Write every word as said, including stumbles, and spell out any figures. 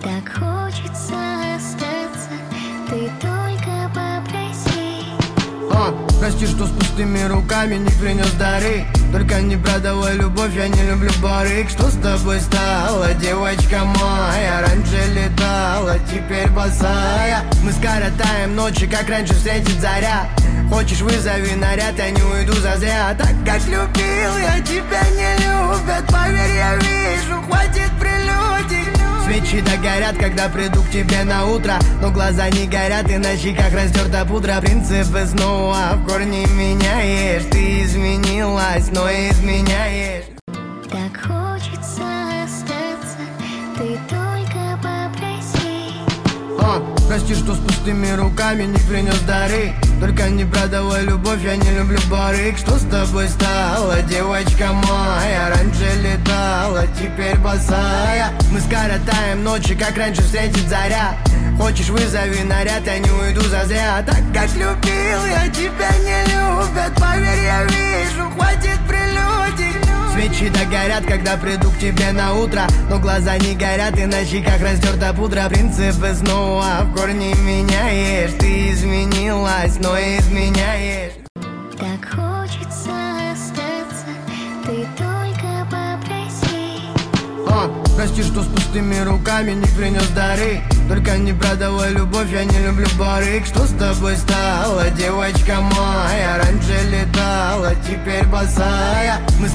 Так хочется остаться, ты только попроси. А, прости, что с пустыми руками не принес дары. Только не продавай любовь, я не люблю барыг. Что с тобой стало, девочка моя? Раньше летала, теперь босая. Мы скоротаем ночи, как раньше встретит заря. Хочешь, вызови наряд, я не уйду зазря. Так как любил, я тебя не любят. Поверь, я вижу, хватит прелюдий. Свечи догорят, когда приду к тебе на утро. Но глаза не горят, и на щеках растерта пудра. Принципы снова в корне меняешь. Ты изменилась, но изменяешь. Так хочется остаться, ты только попроси. А, прости, что с пустыми руками не принес дары. Только не продавай любовь, я не люблю барыг. Что с тобой стало, девочка моя? Раньше летала, теперь босая. Мы скоротаем ночи, как раньше встретит заря. Хочешь, вызови наряд, я не уйду зазря. Так как любил, я тебя не любят. Поверь, я вижу, хватит прелюдий. Свечи догорят, когда приду к тебе на утро. Но глаза не горят, и на щеках растерта пудра. Принципы снова в корне меняешь. Ты изменилась, но изменяешь. Так хочется остаться, ты только попроси. А, прости, что с пустыми руками не принес дары. Только не продавай любовь, я не люблю барыг. Что с тобой стало, девочка моя? Раньше летала, теперь босая. Мы